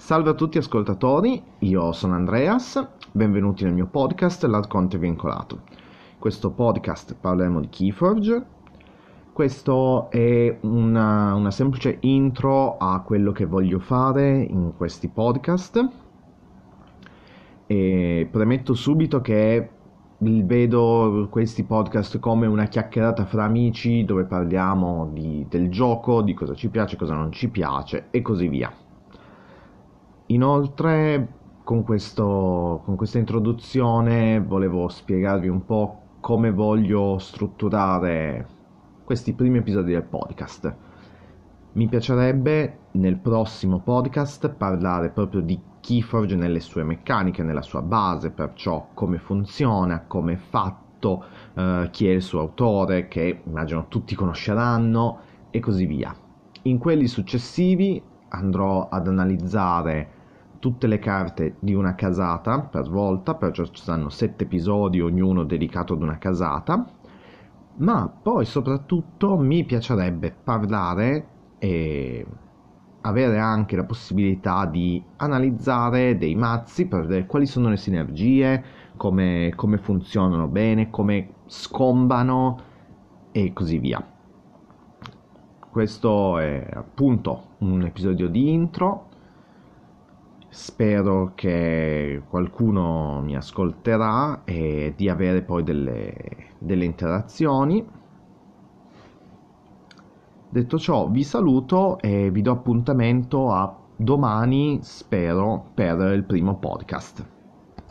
Salve a tutti ascoltatori, io sono Andreas, benvenuti nel mio podcast L'Art Conte Vincolato. In questo podcast parleremo di Keyforge. Questo è una semplice intro a quello che voglio fare in questi podcast e premetto subito che vedo questi podcast come una chiacchierata fra amici dove parliamo del gioco, di cosa ci piace, cosa non ci piace e così via. Inoltre, con questa introduzione volevo spiegarvi un po' come voglio strutturare questi primi episodi del podcast. Mi piacerebbe nel prossimo podcast parlare proprio di Keyforge nelle sue meccaniche, nella sua base, perciò come funziona, come è fatto, chi è il suo autore, che immagino tutti conosceranno, e così via. In quelli successivi andrò ad analizzare tutte le carte di una casata per volta, perciò ci saranno 7 episodi, ognuno dedicato ad una casata, ma poi soprattutto mi piacerebbe parlare e avere anche la possibilità di analizzare dei mazzi per vedere quali sono le sinergie, come funzionano bene, come scombano e così via. Questo è appunto un episodio di intro. Spero che qualcuno mi ascolterà e di avere poi delle interazioni. Detto ciò, vi saluto e vi do appuntamento a domani, spero, per il primo podcast.